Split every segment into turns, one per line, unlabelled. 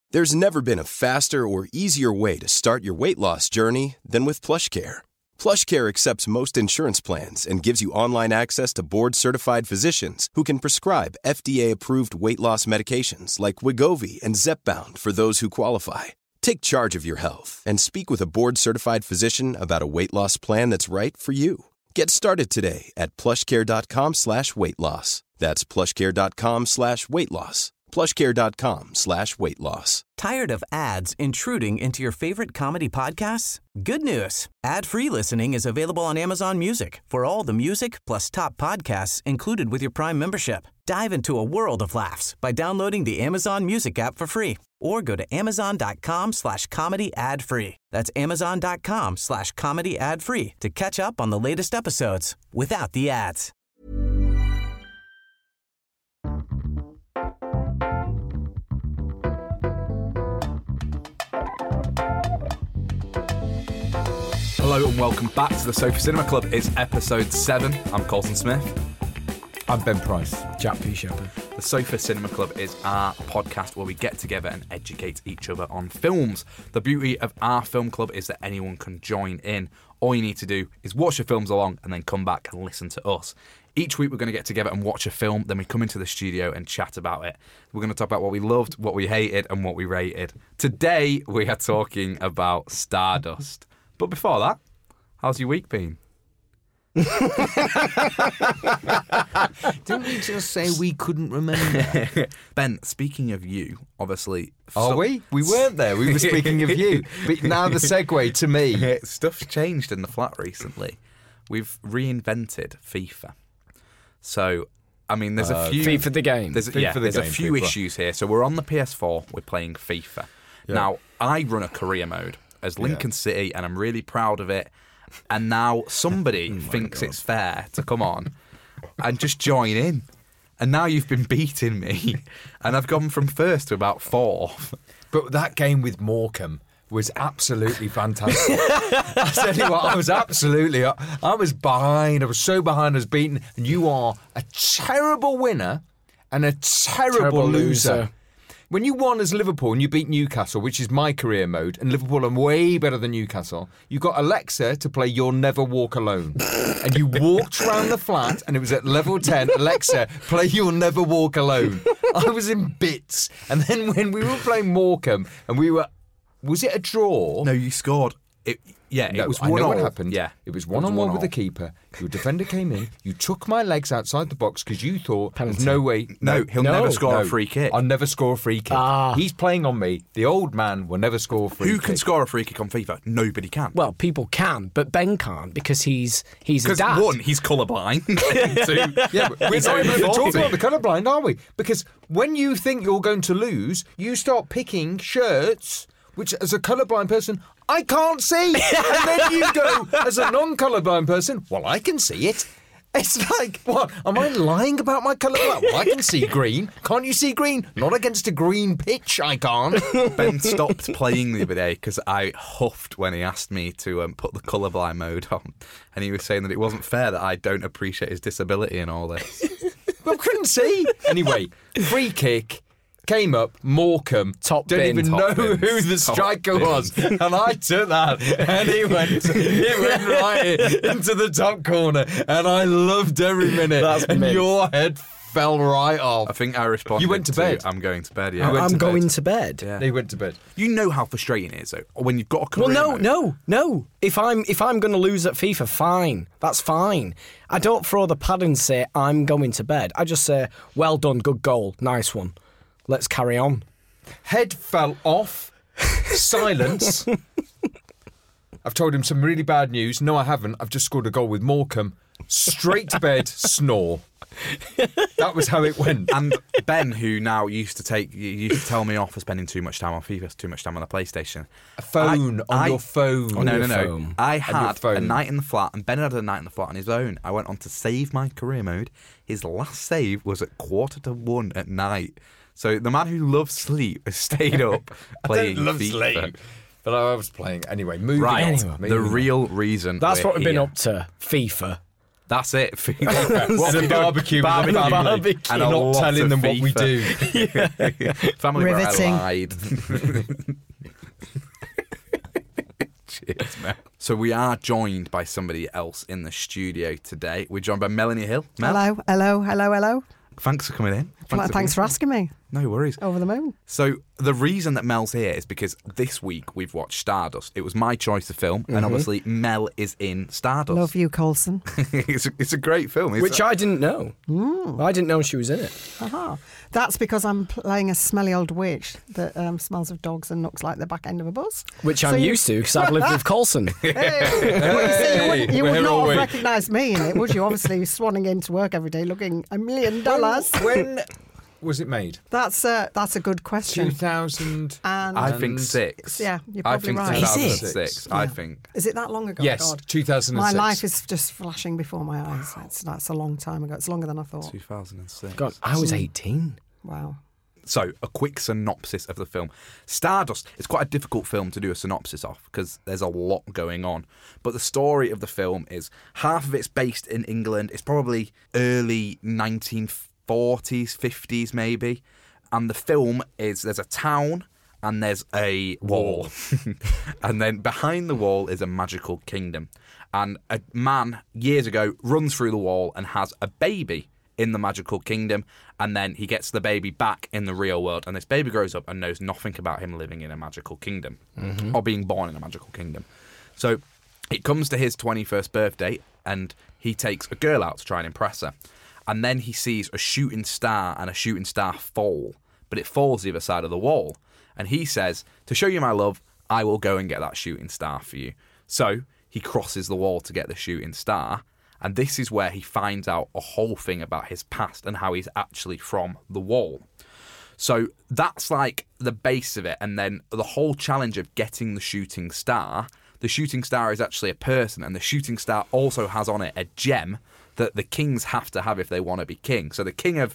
There's never been a faster or easier way to start your weight loss journey than with PlushCare. PlushCare accepts most insurance plans and gives you online access to board-certified physicians who can prescribe FDA-approved weight loss medications like Wegovy and Zepbound for those who qualify. Take charge of your health and speak with a board-certified physician about a weight loss plan that's right for you. Get started today at plushcare.com/weight-loss. That's plushcare.com/weight-loss. plushcare.com/weight-loss.
Tired of ads intruding into your favorite comedy podcasts? Good news. Ad-free listening is available on Amazon Music for all the music plus top podcasts included with your Prime membership. Dive into a world of laughs by downloading the Amazon Music app for free or go to amazon.com/comedy ad-free. That's amazon.com/comedy ad-free to catch up on the latest episodes without the ads.
Hello and welcome back to the Sofa Cinema Club. It's episode 7. I'm Colton Smith.
I'm Ben Price.
Jack P. Shepherd.
The Sofa Cinema Club is our podcast where we get together and educate each other on films. The beauty of our film club is that anyone can join in. All you need to do is watch the films along and then come back and listen to us. Each week we're going to get together and watch a film, then we come into the studio and chat about it. We're going to talk about what we loved, what we hated, and what we rated. Today we are talking about Stardust. But before that, how's your week been?
Didn't we just say we couldn't remember?
Ben, speaking of you, obviously...
Are we? We weren't there. We were speaking of you. But now the segue to me.
Stuff's changed in the flat recently. We've reinvented FIFA. So, I mean, there's a few...
FIFA the game.
There's a few issues here. So we're on the PS4, we're playing FIFA. Yeah. Now, I run a career mode as Lincoln City, and I'm really proud of it. And now somebody thinks it's fair to come on and just join in. And now you've been beating me, and I've gone from first to about 4th.
But that game with Morecambe was absolutely fantastic. I tell you what, I was behind. I was so behind, I was beaten. And you are a terrible winner and a terrible loser. When you won as Liverpool and you beat Newcastle, which is my career mode, and Liverpool are way better than Newcastle, you got Alexa to play You'll Never Walk Alone. And you walked around the flat and it was at level 10, Alexa, play You'll Never Walk Alone. I was in bits. And then when we were playing Morecambe and was it a draw?
No, you scored. It was 1-1.
I know what happened.
Yeah,
it was 1-1 with the keeper. Your defender came in. You took my legs outside the box because you thought there's no way.
No, he'll never score a free kick.
I'll never score a free kick. He's playing on me. The old man will never score a free kick.
Who can score a free kick on FIFA? Nobody can.
Well, people can, but Ben can't because he's a dad.
Because 1, he's colourblind. 2,
we're not even talking about the colourblind, are we? Because when you think you're going to lose, you start picking shirts, which as a colourblind person, I can't see. And then you go, as a non-colourblind person, well, I can see it. It's like, what? Am I lying about my colour? Well, I can see green. Can't you see green? Not against a green pitch, I can't.
Ben stopped playing the other day because I huffed when he asked me to put the colourblind mode on. And he was saying that it wasn't fair that I don't appreciate his disability and all this.
I couldn't see. Anyway, free kick. Came up, Morecambe, didn't even know who the striker was, and I took that, and he went right into the top corner, and I loved every minute. And your head fell right off.
I think I responded.
You went to bed.
I'm going to bed. Yeah,
I'm going to bed.
Yeah. He went to bed.
You know how frustrating it is, though, when you've got a career.
Well, no. If I'm going to lose at FIFA, fine. That's fine. I don't throw the pad and say I'm going to bed. I just say, well done, good goal, nice one. Let's carry on.
Head fell off. Silence. I've told him some really bad news. No, I haven't. I've just scored a goal with Morecambe. Straight to bed, snore. That was how it went.
And Ben, who now used to tell me off for spending too much time on FIFA, too much time on the PlayStation.
A phone on your phone.
Oh, no. I had a night in the flat, and Ben had a night in the flat on his own. I went on to save my career mode. His last save was at 1:45 at night. So the man who loves sleep has stayed up playing FIFA. I don't love sleep,
but I was playing. Anyway, moving
on.
Anyway,
the real reason.
That's what we've been up to, FIFA.
That's it.
What we barbecue with the family.
Barbecue.
And I'm not telling them what we do.
Family where I
Riveting.
lied. Cheers, man. So we are joined by somebody else in the studio today. We're joined by Melanie Hill. Mel,
Hello.
thanks for coming in.
Thanks for asking me.
No worries.
Over the moon.
So the reason that Mel's here is because this week we've watched Stardust. It was my choice of film, and obviously Mel is in Stardust.
Love you, Coulson.
it's a great film.
Which I didn't know. I didn't know she was in it.
Aha. That's because I'm playing a smelly old witch that smells of dogs and looks like the back end of a bus.
Which I'm used to because I've lived with Coulson.
Well, you would
we're
not
all
have
wait.
recognised me in it, would you? Obviously, swanning into work every day looking $1 million.
When was it made?
That's a good question.
2000.
And
I think 6.
Yeah, you're
I
probably
think
right.
2006. I
Yeah.
think.
Is it that long ago?
Yes,
God.
2006.
My life is just flashing before my eyes. That's a long time ago. It's longer than I thought.
2006.
God, I was 18.
Wow.
So, a quick synopsis of the film. Stardust is quite a difficult film to do a synopsis of because there's a lot going on. But the story of the film is half of it's based in England. It's probably early 1940s, 50s maybe. And the film is there's a town and there's a wall. And then behind the wall is a magical kingdom. And a man years ago runs through the wall and has a baby in the magical kingdom, and then he gets the baby back in the real world, and this baby grows up and knows nothing about him living in a magical kingdom or being born in a magical kingdom. So it comes to his 21st birthday and he takes a girl out to try and impress her, and then he sees a shooting star and a shooting star fall, but it falls the other side of the wall, and he says, to show you my love, I will go and get that shooting star for you. So he crosses the wall to get the shooting star. And this is where he finds out a whole thing about his past and how he's actually from the wall. So that's like the base of it. And then the whole challenge of getting the shooting star. The shooting star is actually a person. And the shooting star also has on it a gem that the kings have to have if they want to be king. So the king of...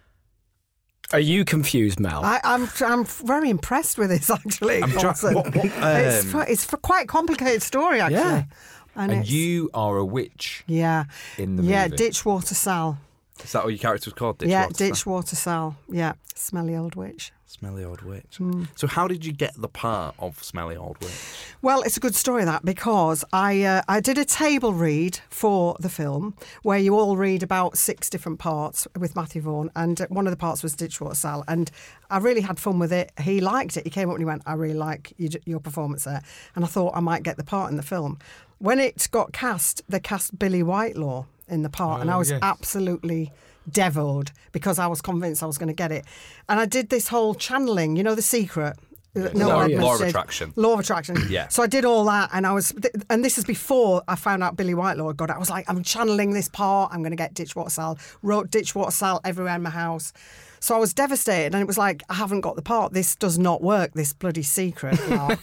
Are you confused, Mel?
I'm very impressed with this, actually.
I'm
Coulson. It's a quite complicated story, actually.
Yeah.
And
it's-
you are a witch
Yeah.
in the
Yeah,
movie.
Ditchwater Sal.
Is that what your character was called?
Yeah,
Ditchwater?
Ditchwater Sal. Yeah, smelly old witch.
Smelly old witch. So how did you get the part of Smelly Old Witch?
Well, it's a good story, that, because I did a table read for the film where you all read about 6 different parts with Matthew Vaughn, and one of the parts was Ditchwater Sal, and I really had fun with it. He liked it. He came up and he went, I really like your performance there, and I thought I might get the part in the film. When it got cast, they cast Billy Whitelaw in the part, and I was absolutely devilled because I was convinced I was going to get it. And I did this whole channeling, The Secret.
Law of Attraction.
Law of Attraction.
Yeah.
So I did all that, and this is before I found out Billy Whitelaw had got it. I was like, I'm channeling this part. I'm going to get Ditchwater Sal. Wrote Ditchwater Sal everywhere in my house. So I was devastated, and it was like, I haven't got the part. This does not work. This bloody secret.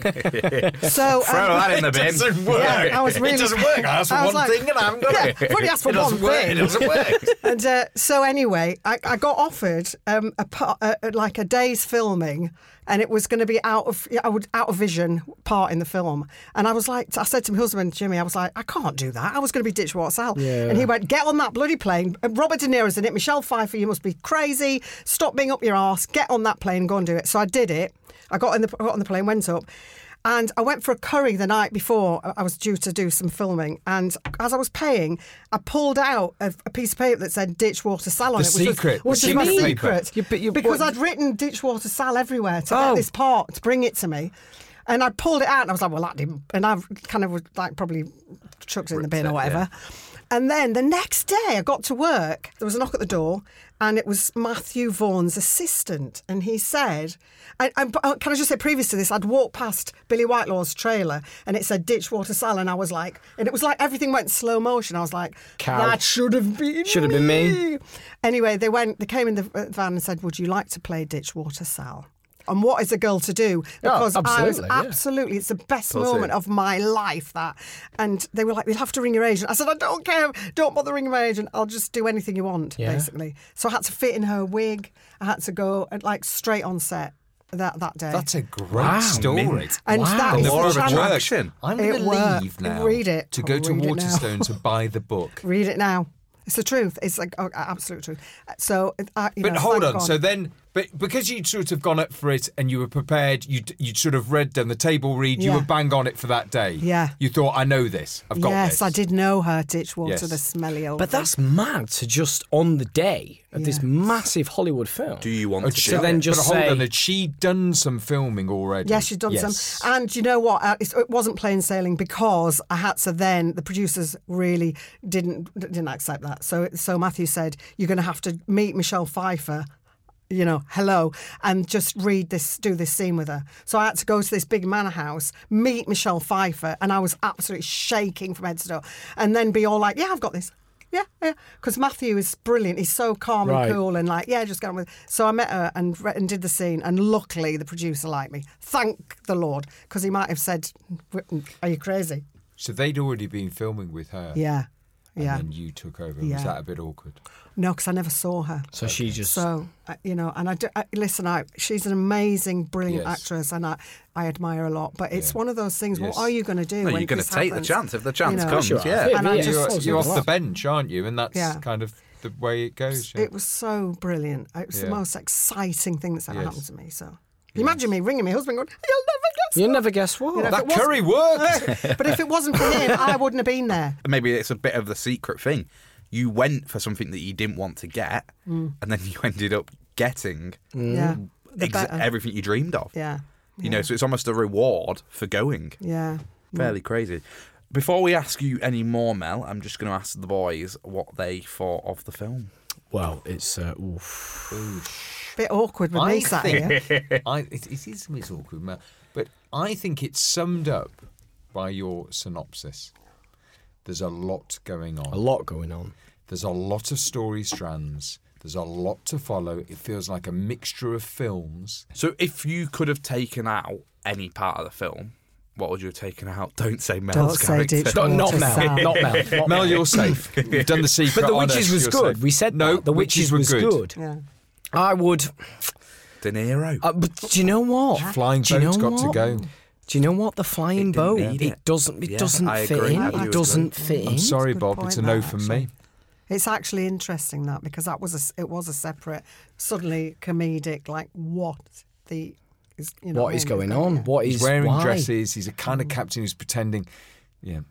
So
Throw that in the bin.
It doesn't work.
Yeah, I was really.
It doesn't work. I asked for
I was
one thing and I haven't got
yeah,
it.
I've only asked for
It
one
doesn't work.
thing.
It doesn't work.
And so anyway, I got offered like a day's filming, and it was going to be out of vision part in the film. And I was like, I said to my husband Jimmy, I was like, I can't do that. I was going to be Ditchwater Sal, and he went, get on that bloody plane. Robert De Niro's in it. Michelle Pfeiffer, you must be crazy. Stop being up your arse. Get on that plane, and go and do it. So I did it. I got on the plane, went up. And I went for a curry the night before I was due to do some filming. And as I was paying, I pulled out a piece of paper that said Ditchwater Sal on
The
it.
secret.
Which
The
was my
secret
secret. Because I'd written Ditchwater Sal everywhere to get this part, to bring it to me. And I pulled it out and I was like, well, that didn't. And I kind of like probably chucked it in the bin or whatever. Yeah. And then the next day I got to work, there was a knock at the door, and it was Matthew Vaughn's assistant. And he said, can I just say, previous to this, I'd walked past Billy Whitelaw's trailer and it said Ditchwater Sal, and I was like, and it was like everything went slow motion. I was like, that should have been me. Anyway, they came in the van and said, would you like to play Ditchwater Sal? And what is a girl to do? Because absolutely, it's the best moment of my life, that. And they were like, we'll have to ring your agent. I said, I don't care. Don't bother ringing my agent. I'll just do anything you want, basically. So I had to fit in her wig. I had to go like straight on set. that day.
That's a great story.
mint.
And that is
Law
the
of
challenge.
attraction.
I'm going
It
to
worked.
leave now.
Read it.
To go to
Read it now.
Waterstone to buy the book.
Read it now. It's the truth. It's like absolute truth. So,
But hold
thank
on.
God.
So then, but because you'd sort of gone up for it and you were prepared, you'd sort of read done the table read. You
Yeah.
were bang on it for that day.
Yeah.
You thought, I know this. I've got this.
Yes, I did know her, Ditchwater,
Yes.
the smelly old.
But that's mad to just on the day of this massive Hollywood film.
Do you want to
So
do
then
it?
just
but hold
say-
on, had she done some filming already?
Yes, she's done
Yes.
some. And you know what? It wasn't plain sailing because I had to then, the producers really didn't accept that. So Matthew said, you're going to have to meet Michelle Pfeiffer, hello, and just do this scene with her. So I had to go to this big manor house, meet Michelle Pfeiffer, and I was absolutely shaking from head to toe. And then be all like, yeah, I've got this. Yeah. Because Matthew is brilliant. He's so calm
Right.
and cool and like, yeah, just get on with it. So I met her and did the scene, and luckily the producer liked me. Thank the Lord, because he might have said, are you crazy?
So they'd already been filming with her.
Yeah.
And
Yeah.
then you took over.
Yeah.
Was that a bit awkward?
No, because I never saw her.
So she just.
So, and she's an amazing, brilliant
Yes.
actress, and I admire her a lot. But it's one of those things,
Yes.
what are you going to do
No,
when
you're going
this
to take
happens?
the chance if the chance
know?
comes.
Sure.
Yeah.
And I
Yeah,
just,
You're off the
relax.
bench, aren't you? And that's
Yeah.
kind of the way it goes. Yeah.
it was so brilliant. It was the
Yeah.
most exciting thing that's ever
Yes.
happened to me. So, imagine me ringing my husband going, you'll never guess.
You never guess what.
You know,
that
if it wasn't-
curry worked.
But if it wasn't for him, I wouldn't have been there.
Maybe it's a bit of the secret thing. You went for something that you didn't want to get, and then you ended up getting
Yeah. The better.
everything you dreamed of.
Yeah.
You know, so it's almost a reward for going.
Yeah.
Fairly crazy. Before we ask you any more, Mel, I'm just going to ask the boys what they thought of the film.
Well, it's. Oof.
Bit awkward with me sat here.
It is a bit awkward, Mel, but I think it's summed up by your synopsis. There's a lot going on.
A lot going on.
There's a lot of story strands. There's a lot to follow. It feels like a mixture of films.
So if you could have taken out any part of the film, what would you have taken out? Don't say Mel's
Don't say
character.
Ditchwater.
Not Mel.
Sam.
Not Mel. Not
Mel, you're safe. You've done the secret.
But The
on
Witches
us.
was
You're
good.
safe.
We said
no.
that. The Witches was good.
Yeah.
I would.
De Niro.
But do you know what?
Flying
Do you
boat's
know
got
what?
to go.
Do you know what? The flying
It didn't
boat.
need
It
it.
doesn't. It
Yeah,
doesn't
I
fit
agree.
in.
I do
It doesn't
agree.
fit in.
I'm sorry,
Good
Bob.
point,
It's a no
that,
from
actually.
me.
It's actually interesting that because it was a separate, suddenly comedic, like what is
What is going on?
Yeah.
What is
He's wearing
why?
dresses. He's a kind of captain who's pretending. Yeah.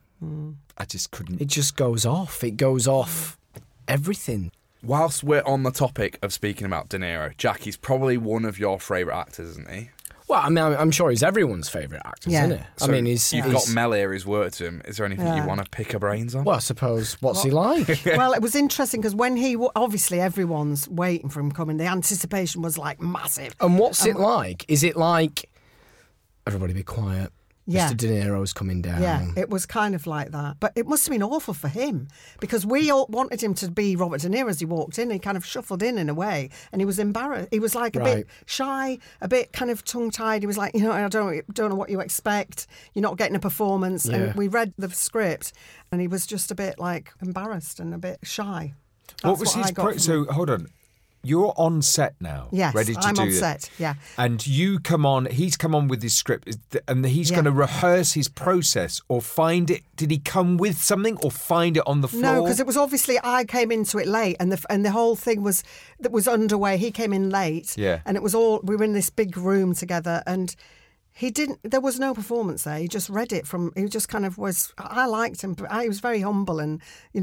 I just couldn't.
It just goes off. It goes off everything.
Whilst we're on the topic of speaking about De Niro, Jack, he's probably one of your favourite actors, isn't he?
Well, I mean, I'm sure he's everyone's favourite actor,
Yeah.
isn't it?
So
I mean, he's.
You've
he's-
got Mel here who's worked to him. Is there anything you want to pick her brains on?
Well, I suppose. What's he like?
Well, it was interesting because when obviously everyone's waiting for him coming. The anticipation was like massive.
And what's it like? Is it like everybody be quiet?
Yeah.
Mr. De Niro's coming down.
Yeah, it was kind of like that. But it must have been awful for him because we all wanted him to be Robert De Niro as he walked in. He kind of shuffled in a way and he was embarrassed. He was like a
Right.
bit shy, a bit kind of tongue-tied. He was like, I don't know what you expect. You're not getting a performance.
Yeah.
And we read the script and he was just a bit like embarrassed and a bit shy.
What was
I
his?
got from
So
him.
hold on. You're on set now.
Yes,
ready to
I'm
do
on
it.
set, yeah.
And you come on. He's come on with his script, and he's
Yeah.
going to rehearse his process or find it. Did he come with something or find it on the floor?
No, because it was obviously I came into it late, and the whole thing was underway. He came in late,
Yeah.
and it was we were in this big room together, and he didn't. There was no performance there. He just read it from. He just kind of was. I liked him, but he was very humble and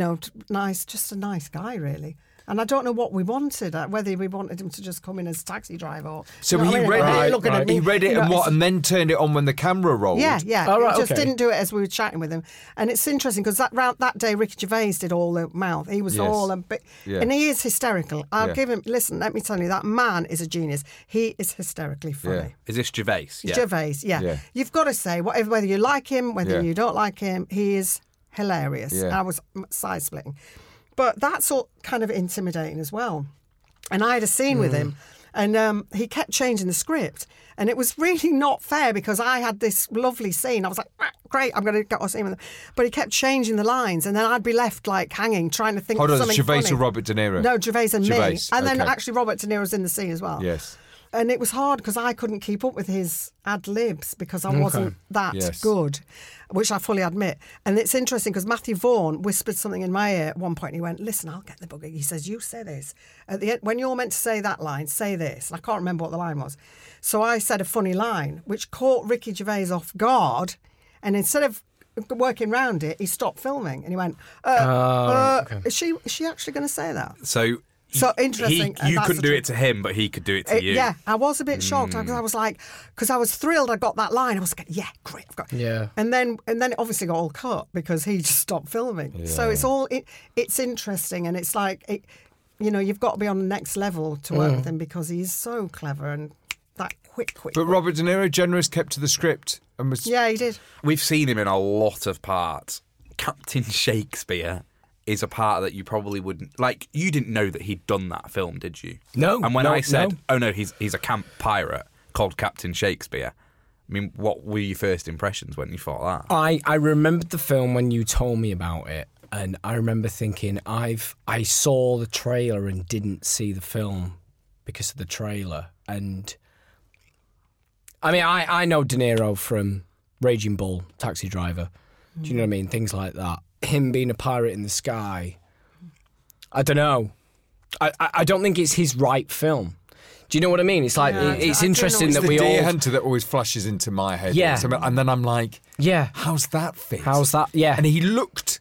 nice, just a nice guy, really. And I don't know what we wanted, whether we wanted him to just come in as a taxi driver. Or,
So
you know
he
what I mean?
read
Like,
it.
looking at me,
He read it
you know,
and what,
it's-
and then turned it on when the camera rolled.
Yeah.
Oh, right,
He just
okay.
didn't do it as we were chatting with him. And it's interesting because that day Ricky Gervais did all the mouth. He was
Yes.
all a bit...
Yeah.
And he is hysterical. I'll
Yeah.
give him... Listen, let me tell you, that man is a genius. He is hysterically funny.
Yeah.
Is this Gervais? Yeah.
Gervais, yeah.
Yeah.
You've got to say, whether you like him, whether
Yeah.
you don't like him, he is hilarious.
Yeah.
I was side-splitting. But that's all kind of intimidating as well. And I had a scene with him, and he kept changing the script. And it was really not fair because I had this lovely scene. I was like, great, I'm going to get a scene with him. But he kept changing the lines, and then I'd be left like hanging, trying to think
Hold
of
on,
something
Gervais
funny.
or Robert De Niro?
No, Gervais and me.
Gervais,
And then
okay.
actually Robert De Niro's in the scene as well.
Yes.
and it was hard because I couldn't keep up with his ad libs because I wasn't that good, which I fully admit. And it's interesting because Matthew Vaughn whispered something in my ear at one point. And he went, "Listen, I'll get the bugger." He says, "You say this at the end when you're meant to say that line. Say this." And I can't remember what the line was. So I said a funny line, which caught Ricky Gervais off guard, and instead of working round it, he stopped filming and he went, Is she actually going to say that?
So
interesting.
You couldn't do it to him, but he could do it to you.
Yeah, I was a bit shocked because I was like, because I was thrilled I got that line. I was like, yeah, great. I've got.
Yeah.
And then it obviously got all cut because he just stopped filming. Yeah. So it's interesting, and it's like, you've got to be on the next level to work with him because he's so clever and that quick.
But Robert De Niro, generous, kept to the script.
Yeah, he did.
We've seen him in a lot of parts. Captain Shakespeare is a part that you probably wouldn't... Like, you didn't know that he'd done that film, did you?
No.
And when I said, oh no, he's a camp pirate called Captain Shakespeare, I mean, what were your first impressions when you thought that?
I remembered the film when you told me about it, and I remember thinking, I saw the trailer and didn't see the film because of the trailer. And I mean, I know De Niro from Raging Bull, Taxi Driver. Do you know what I mean? Things like that. Him being a pirate in the sky. I don't know. I don't think it's his right film. Do you know what I mean? It's like it's interesting that we all.
It's the Deer Hunter that always flashes into my head.
Yeah.
And then I'm like,
yeah,
how's that fit?
How's that? Yeah.
And he looked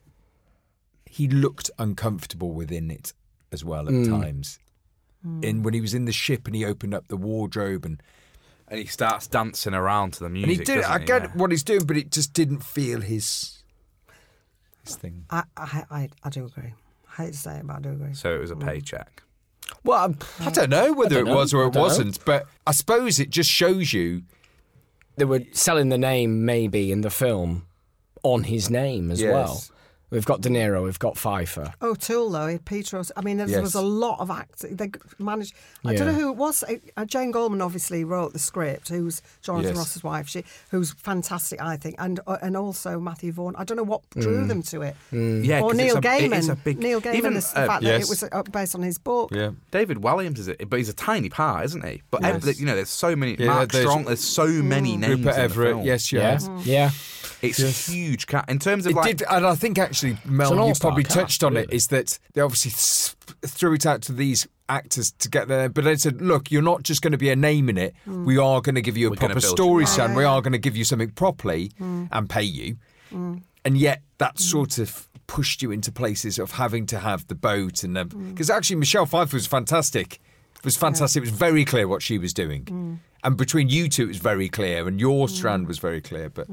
uncomfortable within it as well at times. When he was in the ship and he opened up the wardrobe and
he starts dancing around to the music.
And he did. I get what he's doing, but it just didn't feel his thing.
I do agree. I hate to say it, but I do agree.
So it was a paycheck.
Well, I don't know whether it was or it wasn't, but I suppose it just shows you
they were selling the name maybe in the film on his name as well. We've got De Niro, we've got Pfeiffer.
O'Toole, though, he had Peter. I mean, there was a lot of actors. They managed. I don't know who it was. Jane Goldman obviously wrote the script. Who's Jonathan Ross's wife? Who's fantastic, I think, and also Matthew Vaughn. I don't know what drew them to it.
Yeah,
or Neil Gaiman.
It's a big,
Neil Gaiman.
Even,
the fact that it was based on his book.
Yeah.
David Walliams is it, but he's a tiny part, isn't he? But there's so many. Mark Strong. There's so many names.
Rupert
in
Everett.
the film.
Yeah.
It's a huge cat in terms of
and I think actually, Mel, you probably touched on it. Is that they obviously threw it out to these actors to get there, but they said, "Look, you're not just going to be a name in it. We are going to give you a proper story, son. We are going to give you something properly and pay you." And yet, that sort of pushed you into places of having to have the boat and because actually, Michelle Pfeiffer was fantastic. It was fantastic. It was very clear what she was doing, and between you two, it was very clear, and your strand was very clear, but.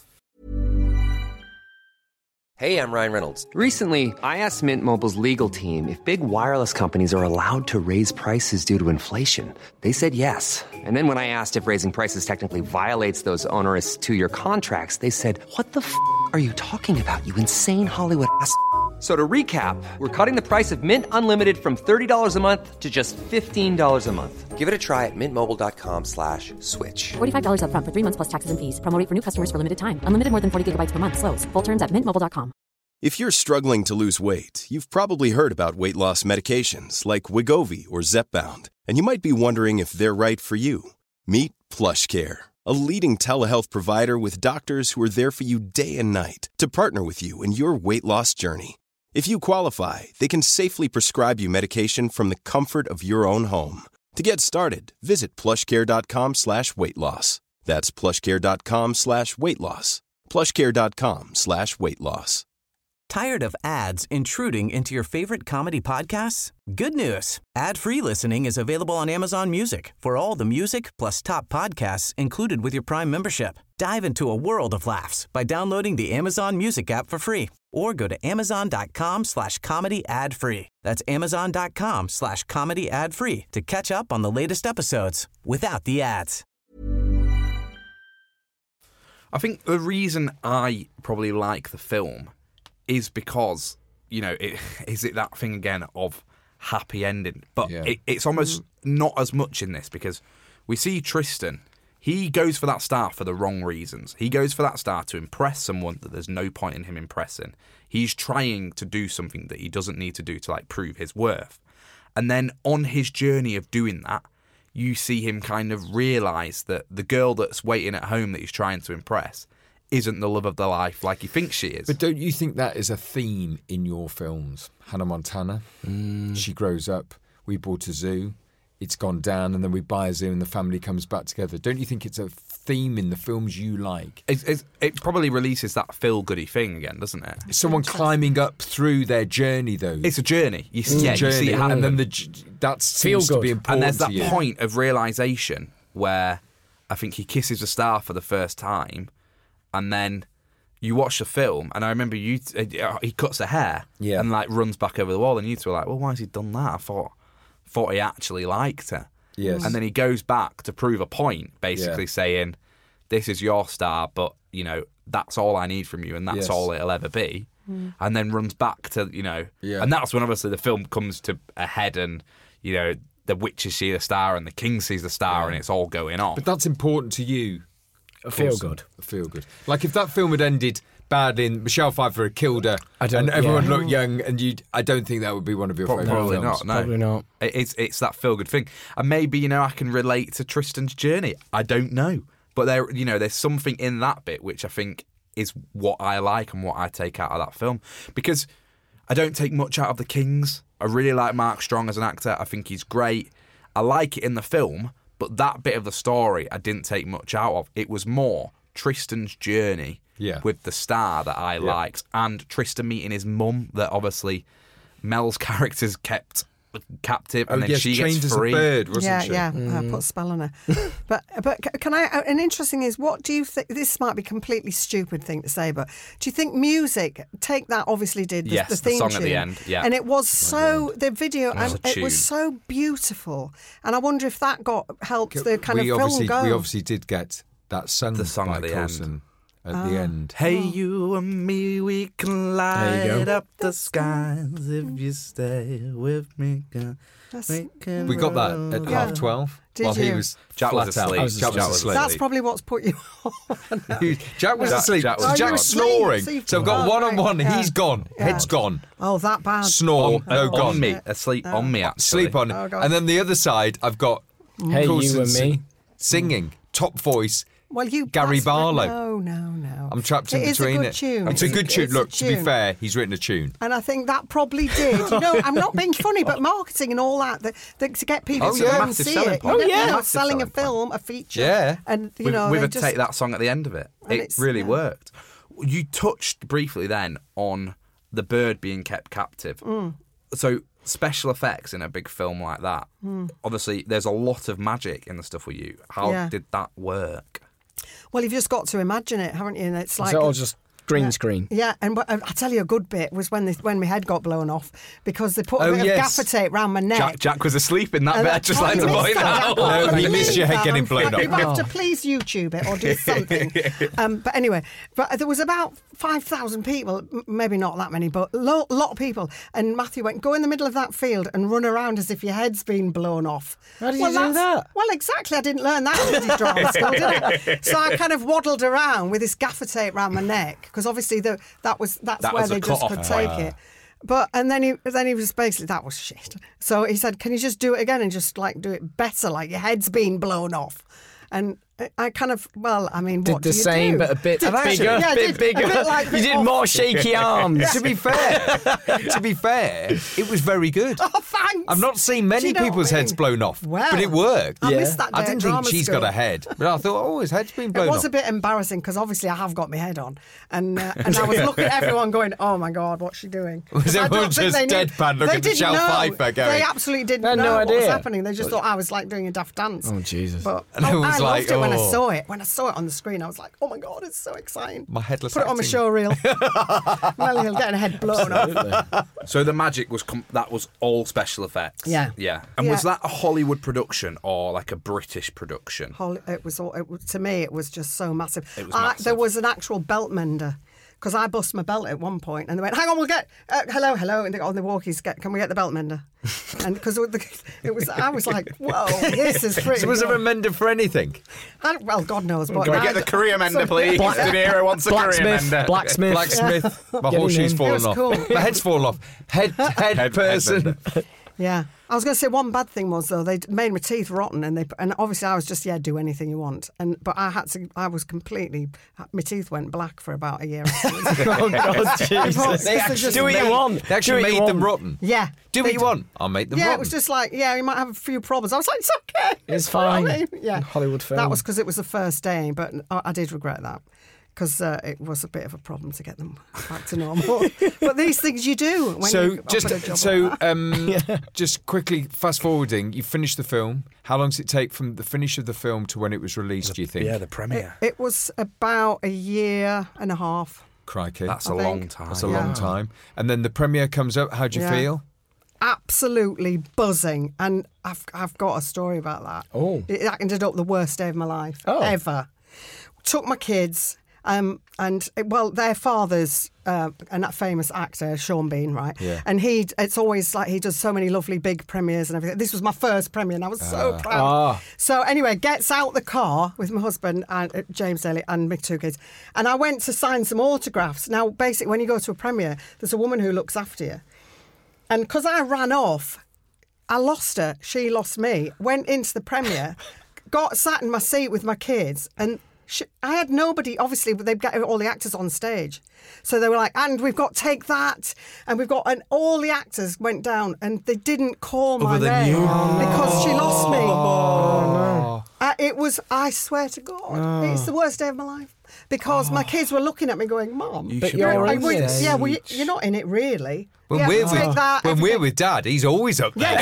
Hey, I'm Ryan Reynolds. Recently, I asked Mint Mobile's legal team if big wireless companies are allowed to raise prices due to inflation. They said yes. And then when I asked if raising prices technically violates those onerous 2-year contracts, they said, "What the f*** are you talking about, you insane Hollywood ass?" So to recap, we're cutting the price of Mint Unlimited from $30 a month to just $15 a month. Give it a try at mintmobile.com/switch.
$45 up front for 3 months plus taxes and fees. Promo rate for new customers for limited time. Unlimited more than 40 gigabytes per month. Slows full terms at mintmobile.com.
If you're struggling to lose weight, you've probably heard about weight loss medications like Wegovy or Zepbound, and you might be wondering if they're right for you. Meet PlushCare, a leading telehealth provider with doctors who are there for you day and night to partner with you in your weight loss journey. If you qualify, they can safely prescribe you medication from the comfort of your own home. To get started, visit plushcare.com/weightloss. That's plushcare.com/weightloss. plushcare.com/weightloss.
Tired of ads intruding into your favorite comedy podcasts? Good news. Ad-free listening is available on Amazon Music for all the music plus top podcasts included with your Prime membership. Dive into a world of laughs by downloading the Amazon Music app for free or go to amazon.com/comedy ad-free. That's amazon.com/comedy ad-free to catch up on the latest episodes without the ads.
I think the reason I probably like the film is because, is it that thing again of happy ending? But it's almost not as much in this because we see Tristan. He goes for that star for the wrong reasons. He goes for that star to impress someone that there's no point in him impressing. He's trying to do something that he doesn't need to do to prove his worth. And then on his journey of doing that, you see him kind of realise that the girl that's waiting at home that he's trying to impress isn't the love of their life like he thinks she is.
But don't you think that is a theme in your films? Hannah Montana, she grows up, we bought a zoo, it's gone down, and then we buy a zoo and the family comes back together. Don't you think it's a theme in the films you like?
It probably releases that feel-goody thing again, doesn't it?
Someone climbing up through their journey, though.
It's a journey. You see it
and
happen.
then that seems to be important
And there's that
to you.
point of realisation where I think he kisses a star for the first time, and then you watch the film, and I remember he cuts her hair and like runs back over the wall, and you two were like, well, why has he done that? I thought he actually liked her.
Yes.
And then he goes back to prove a point, basically saying, this is your star, but, you know, that's all I need from you, and that's all it'll ever be. And then runs back to, you know, and that's when obviously the film comes to a head, and, you know, the witches see the star and the king sees the star, and it's all going on.
But that's important to you.
A feel good.
A feel good. Like if that film had ended badly and Michelle Pfeiffer had killed her and everyone looked young, and I don't think that would be one of your favourite
Probably
films.
not, no.
Probably not.
It's that feel-good thing. And maybe, you know, I can relate to Tristan's journey. I don't know. But there's something in that bit which I think is what I like and what I take out of that film. Because I don't take much out of The Kings. I really like Mark Strong as an actor. I think he's great. I like it in the film, but that bit of the story I didn't take much out of. It was more Tristan's journey with the star that I liked, and Tristan meeting his mum that obviously Mel's character's kept captive, and then she
trained
gets
as
free.
a bird, wasn't she?
I put a spell on her. but can I? An interesting is, what do you think? This might be a completely stupid thing to say, but do you think music? Take that obviously did the theme
song
tune,
at the end,
and it was the video, and it was so beautiful, and I wonder if that helped the kind of film go.
We obviously did get that sung
The song
by
at the
Coulson
end.
At the end.
Hey, you and me, we can light up the skies if you stay with me.
We got that at 12:30.
Did
while
you?
he was
Jack was
flat out.
asleep.
Jack was asleep.
That's probably what's put you on.
Jack was asleep.
Jack was
Jack
gone.
was snoring.
Sleep.
So I've got one-on-one.
Yeah.
He's gone. Head's gone.
Oh, that bad.
Snore. No,
on
gone.
me, asleep on me, actually.
Sleep on it.
Oh, God.
And then the other side, I've got
Hey,
Coulson
you and me.
singing, top voice.
Well,
Gary Barlow.
No.
I'm trapped in
It is
between
a good tune.
It's a good tune.
It's a
Look, to be
tune.
fair, he's written a tune.
And I think that probably did. You know, I'm not being funny, but marketing and all that to get people
Oh,
to
yeah.
go and
Massive
see
selling
it.
point.
You know,
Massive
selling a
selling point.
film, a feature.
Yeah.
And, you know,
with
they
a
just...
take that song at the end of it.
And
It
it's-
really worked. You touched briefly then on the bird being kept captive. So special effects in a big film like that, obviously there's a lot of magic in the stuff with you. How did that work?
Well, you've just got to imagine it, haven't you? And it's like...
Is it all just green screen?
Yeah, and I'll tell you a good bit was when my head got blown off because they put a bit of gaffer tape round my neck.
Jack was asleep in that
And
bit.
I
I'd just
thought
like
you
to
missed
point
that,
out.
Jack.
No, he
You
missed your head
that.
getting blown
You
up.
have to please YouTube it or do something. But anyway, there was about 5,000 people, maybe not that many, but a lot of people. And Matthew went, go in the middle of that field and run around as if your head's been blown off.
How did you do that?
Well, exactly. I didn't learn that at drama school, did I? So I kind of waddled around with this gaffer tape around my neck because obviously that's where
was a
they just
cut-off
could take it. But and then he was basically, that was shit. So he said, can you just do it again and just like do it better, like your head's been blown off? And I kind of, well, I mean,
Did
what
the
do you
same,
do?
but a bit bigger,
Yeah,
bit bigger.
A bit like
You did more shaky arms.
To be fair, it was very good.
Oh, thanks.
I've not seen
Do
many
you know
people's
what I
heads
mean?
blown off,
Well,
but it worked.
I missed that day
I
at
didn't think
drama
she's
school.
got a head, but I thought, oh, his head's been
It
blown
was
off.
a bit embarrassing because obviously I have got my head on, and I was looking at everyone going, "Oh my God, what's she doing?"
Was
I
everyone
don't think
just
they knew.
deadpan looking
They
at
didn't
Michelle
know.
Pfeiffer going-
They absolutely didn't
They had
know
no
what was
idea.
happening. They just thought I was like doing a Daft Dance.
Oh, Jesus.
But
And
I
it was
loved
like,
it when I
oh.
saw it. When I saw it on the screen, I was like, "Oh my God, it's so exciting!"
My headless
Put it on my
acting.
show reel. Well, he'll get a head blown off.
So the magic was that was all special effects.
Yeah.
And was
Yeah.
that a Hollywood production or like a British production?
It was to me. It was just so massive.
It was massive.
There was an actual belt mender because I bust my belt at one point, and they went, "Hang on, we'll get hello," and they got on the walkies. Can we get the belt mender? And because it was, I was like, "Whoa, this is pretty."
So was there a
good."
mender for anything?
Well, God knows. But
Can we get the career mender, please?
Black-
De Niro wants a career
Blacksmith.
mender.
Blacksmith. My
Get him
horseshoe's
in.
fallen
It was
off.
cool.
My head's fallen off. Head person.
Yeah. I was going to say one bad thing was, though, they made my teeth rotten, and obviously I was just, do anything you want. But I was completely, my teeth went black for about a year afterwards.
Oh, God, Jesus.
They actually
do what you want.
They actually made them rotten.
Yeah.
Do what you want. I'll make them rotten.
Yeah, it was just like, you might have a few problems. I was like, it's okay.
It's fine.
Yeah.
Hollywood film.
That was because it was the first day, but I did regret that. Because it was a bit of a problem to get them back to normal. But these things you do when you offered a job like that.
Just quickly fast forwarding, you finished the film. How long does it take from the finish of the film to when it was released, do you think?
Yeah, the premiere.
It was about a year and a half.
Crikey.
That's a long time.
That's a long time. And then the premiere comes up. How do you feel?
Absolutely buzzing. And I've got a story about that.
Oh.
It ended up the worst day of my life ever. Took my kids. Their father's and that famous actor, Sean Bean, right?
Yeah.
And it's always like he does so many lovely big premieres and everything. This was my first premiere, and I was so proud. So anyway, gets out the car with my husband and James Daly and my two kids, and I went to sign some autographs. Now, basically, when you go to a premiere, there's a woman who looks after you, and because I ran off, I lost her. She lost me. Went into the premiere, sat in my seat with my kids, and I had nobody, obviously, but they'd get all the actors on stage. So they were like, and we've got Take That, and all the actors went down, and they didn't call my name because she lost me.
Oh, no.
It was, I swear to God, it's the worst day of my life. Because my kids were looking at me going, Mom,
you're in it.
You're not in it really.
When we're with Dad, he's always up there.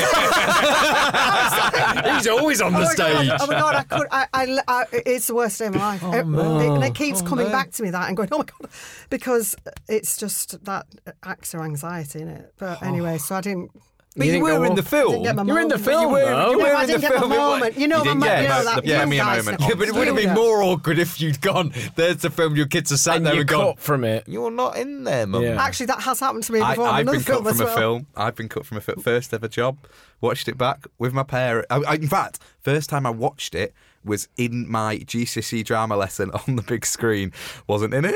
He's always on the stage.
Oh my God, it's the worst day of my life. And it keeps coming back to me, that, and going, oh my God, because it's just that actor anxiety in it. But anyway, so I didn't.
But you were in the film.
You're in the film, though.
I didn't get my moment. You know, that
premiere moment.
Yeah, but it would have been more awkward if you'd gone, there's the film, your kids are sat there and gone,
from it.
You're not in there, Mum.
Yeah.
Actually, that has happened to me before.
I've been cut from
a
film. I've been cut from a first ever job. Watched it back with my parents. In fact, first time I watched it was in my GCSE drama lesson on the big screen. Wasn't in it.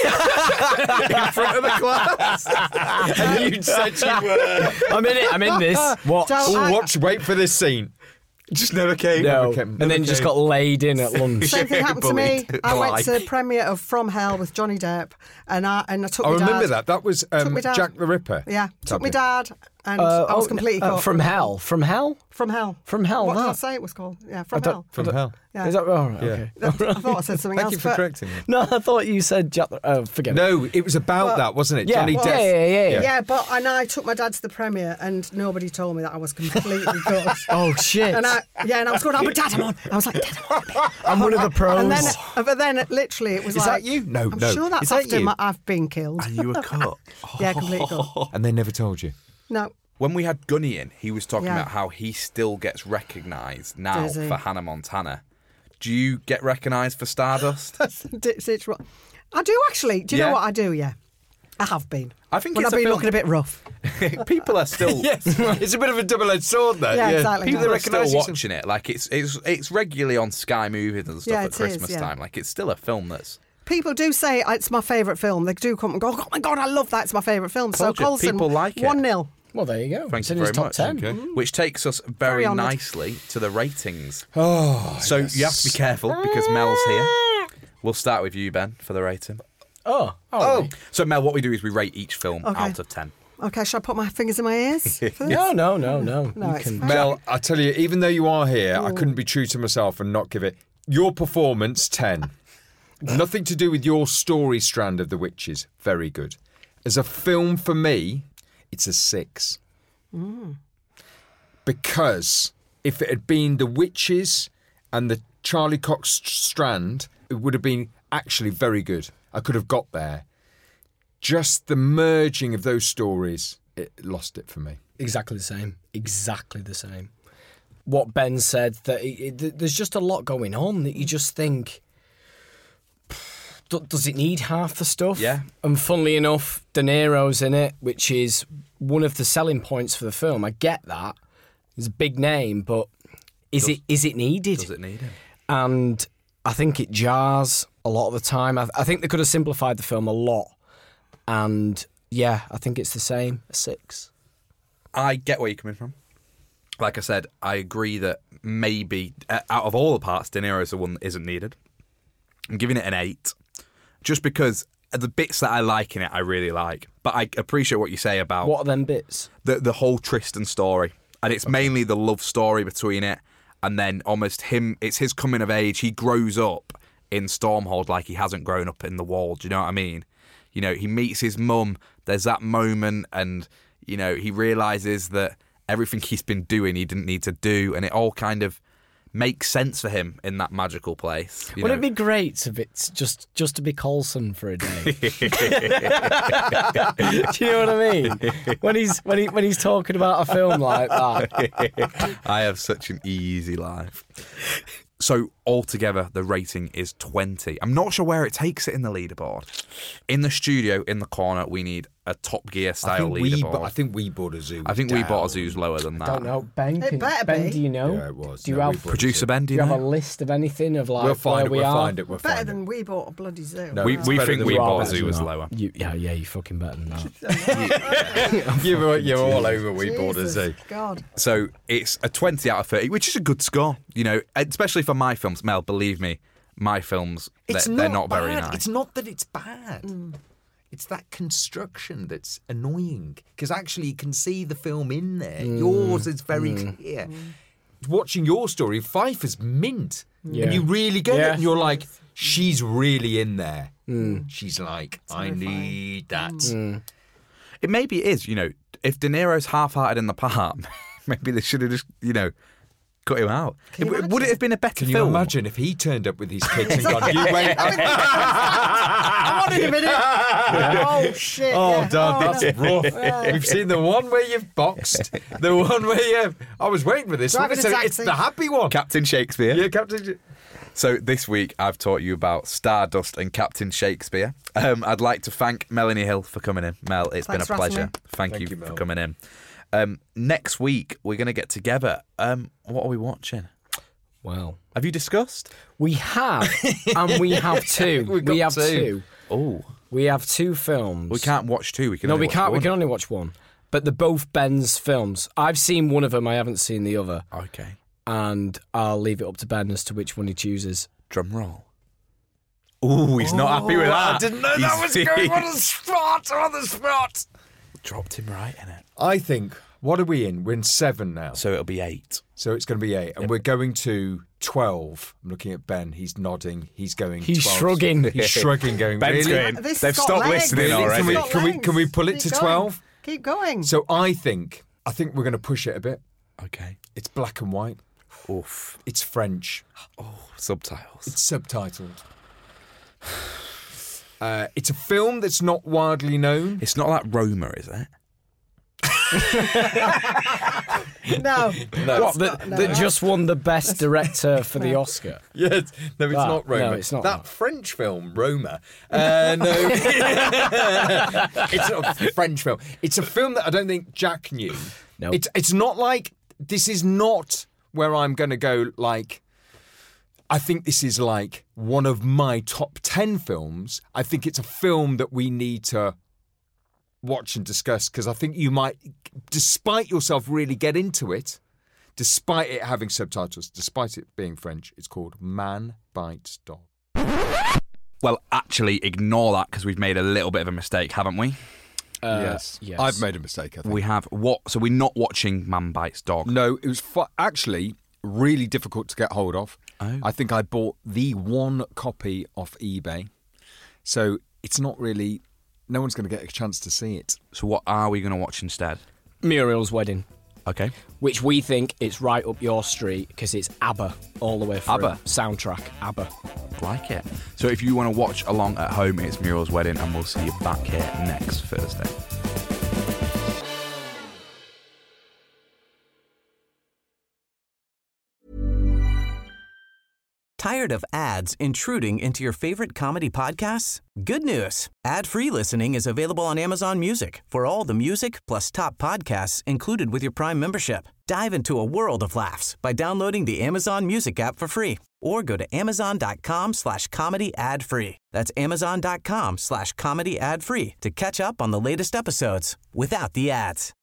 In front of the class.
And you said you were.
I'm in this. Watch.
Wait for this scene.
Just never came.
No.
Never
and then just got laid in at lunch.
Same thing happened to me. I went to the premiere of From Hell with Johnny Depp, and I took my dad.
I remember that. That was Jack the Ripper.
Yeah, took my dad, and I was completely caught.
From Hell. From Hell?
From Hell.
From Hell.
What did I say it was called? Yeah, From Hell.
From Hell.
Yeah.
Is that right? Okay.
I thought I said something else.
Thank you for correcting me.
No, I thought you said Jack. Forget it.
No, it was about that, wasn't it?
Yeah.
Johnny Depp.
Yeah.
Yeah, but I took my dad to the premiere, and nobody told me that I was completely cut.
Oh shit!
And I was going, oh, but Dad, I'm on. I was like, Dad, I'm on.
I'm one of the pros.
But then literally it was
Is
like,
that you? No,
I'm
no.
sure that's
Is that
after
you?
I've been killed.
And you were cut.
Yeah, completely cut.
And they never told you.
No.
When we had Gunny in, he was talking
Yeah.
about how he still gets recognised now
Does he?
for Hannah Montana. Do you get recognised for Stardust?
It's wrong. I do actually. Do you know what I do? Yeah. I have been.
I think
when
it's
I've
a
been
film.
looking a bit rough.
People are still
Yes, it's a bit of a double-edged sword there.
Yeah, exactly.
people are
recognise
still watching it. Like it's regularly on Sky Movies and stuff
Yeah,
at
it is,
Christmas
yeah.
time. Like it's still a film that's.
People do say it's my favourite film. They do come and go, oh my God, I love that. It's my favourite film. So
Told you,
Colson,
people like it.
1-0.
Well, there you go.
Thank
It's
you
in his
very
top
much.
10.
Okay. Which takes us very
honoured.
nicely to the ratings.
Oh,
So you have to be careful because Mel's here. We'll start with you, Ben, for the rating.
Oh.
So Mel, what we do is we rate each film
Okay.
out of 10.
Okay, shall I put my fingers in my ears? for this?
No.
No,
You
it's
can-
fine.
Mel, I tell you, even though you are here, I couldn't be true to myself and not give it. Your performance, 10. Nothing to do with your story strand of The Witches. Very good. As a film for me, it's a 6. Because if it had been The Witches and the Charlie Cox strand, it would have been actually very good. I could have got there. Just the merging of those stories, it lost it for me.
Exactly the same. Exactly the same. What Ben said, that there's just a lot going on that you just think, does it need half the stuff?
Yeah.
And funnily enough, De Niro's in it, which is one of the selling points for the film. I get that. It's a big name, but is it needed?
Does it need it?
And I think it jars a lot of the time. I think they could have simplified the film a lot. And yeah, I think it's the same, a 6.
I get where you're coming from. Like I said, I agree that maybe out of all the parts, De Niro's the one that isn't needed. I'm giving it an 8, just because the bits that I like in it, I really like. But I appreciate what you say about
What are them bits?
the whole Tristan story, and it's mainly the love story between it, and then almost him. It's his coming of age. He grows up in Stormhold like he hasn't grown up in The Wall. Do you know what I mean? You know, he meets his mum. There's that moment, and you know, he realizes that everything he's been doing he didn't need to do, and it all kind of makes sense for him in that magical place.
Wouldn't it be great if it's just to be Coulson for a day? Do you know what I mean? When he's talking about a film like that.
I have such an easy life. So altogether, the rating is 20. I'm not sure where it takes it in the leaderboard. In the studio, in the corner, we need a Top Gear style leaderboard.
I think We Bought a Zoo.
I think We Bought a Zoo's lower than that.
I don't know. Ben,
It better be.
do you know?
Yeah, it was.
Do you
No,
have
We Bought a
Producer
Zoo.
Ben,
do
do
you
you
have a
know?
list of anything of like
We'll find
where
it.
we
We'll
are?
find it. We'll
Better
find
than
it.
We Bought a Bloody Zoo.
No,
We
it's
think
better
We
than
Bought a
better
Zoo
than
was
that.
lower.
Yeah, you're fucking better than that.
You're all over We Bought a
Jesus,
Zoo.
God.
So it's a 20 out of 30, which is a good score. You know, especially for my films. Mel, believe me, my films, they're not very
bad.
nice.
It's not that it's bad. It's that construction that's annoying. Because actually, you can see the film in there. Yours is very clear. Watching your story, Pfeiffer's mint.
Yeah.
And you really get
Yeah.
it. And you're like, she's really in there. She's like, I need that.
It maybe is, you know, if De Niro's half-hearted in the part, maybe they should have just, you know, cut him out. Would it have been a better
Can you
film?
imagine if he turned up with his kids and gone, you wait.
I wanted a minute. Oh, shit.
Oh,
yeah.
Dad,
Oh,
that's rough. We've seen the one where you've boxed, the one where I was waiting for this one.
Driving a
So
taxi.
it's the happy one.
Captain Shakespeare.
Yeah, Captain.
So this week I've taught you about Stardust and Captain Shakespeare. I'd like to thank Melanie Hill for coming in. Mel, it's
Thanks
been a
for having
pleasure.
me.
Thank you
you,
for
Mel.
coming in. Next week we're going to get together. What are we watching?
Well,
Have you discussed?
we have, and we have two. We have two.
Oh,
We have two films.
we can't watch two. We can.
No,
only
we
watch
can't. We
one.
can only watch one. But they're both Ben's films. I've seen one of them. I haven't seen the other.
Okay.
And I'll leave it up to Ben as to which one he chooses.
Drum roll. Oh, he's not happy with that.
I didn't know that was going on the spot. On the spot.
Dropped him right in it.
I think, what are we in? We're in 7 now.
So it'll be 8.
So it's going to be 8. And we're going to 12. I'm looking at Ben. He's nodding. He's going
He's
12.
shrugging.
He's shrugging, going,
Ben's
really?
going.
This
They've
got
stopped
legs.
listening
This
already.
got
Can we
legs.
pull it
Keep
to
going.
12?
Keep going.
So I think we're going to push it a bit.
Okay.
It's black and white.
Oof.
It's French.
Subtitles.
It's subtitled. It's a film that's not widely known.
It's not like Roma, is it?
No.
What, that just won the best director for the Oscar.
Yes, no, it's
That-
not Roma.
no, it's not
that
that.
French film, Roma. No, it's not a French film. It's a film that I don't think Jack knew.
No.
It's not like, this is not where I'm going to go like, I think this is like one of my top 10 films. I think it's a film that we need to watch and discuss, because I think you might, despite yourself, really get into it, despite it having subtitles, despite it being French. It's called Man Bites Dog.
Well, actually, ignore that because we've made a little bit of a mistake, haven't we?
Yes. I've made a mistake, I think.
We have what? So we're not watching Man Bites Dog.
No, it was actually really difficult to get hold of.
Oh.
I think I bought the one copy off eBay. So it's not really, no one's going to get a chance to see it.
So what are we going to watch instead?
Muriel's Wedding,
Okay.
which we think it's right up your street because it's ABBA all the way through.
ABBA?
Soundtrack, ABBA.
Like it. So if you want to watch along at home, it's Muriel's Wedding, and we'll see you back here next Thursday.
Tired of ads intruding into your favorite comedy podcasts? Good news. Ad-free listening is available on Amazon Music for all the music plus top podcasts included with your Prime membership. Dive into a world of laughs by downloading the Amazon Music app for free or go to amazon.com/comedy ad-free. That's amazon.com/comedy ad-free to catch up on the latest episodes without the ads.